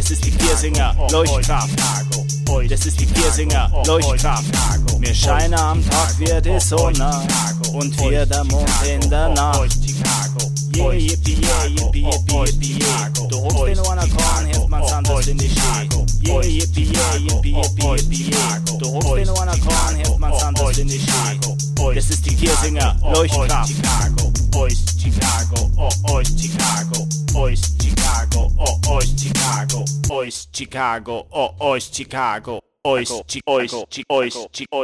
Das ist die Viersinger Leuchtkraft. Das ist die Viersinger Leuchtkraft. Wir scheinen am Tag wie die Sonne und wir der Mond in der Nacht. Yeah, yippie, yeah, yippie, yippie, yippie, yeah. Du holst den einer Korn, hilft man's anders in die Schee. Yeah, yippie, yeah, yippie, yippie, yippie, yeah. Du holst den einer Korn, hilft man's anders in die Schee. Das ist die Viersinger Leuchtkraft. Oist Chicago, Oist Chicago, Oist Chicago, Oist Chicago, Oist Chicago, Oist Chicago, Oist Chicago, Oist Chicago.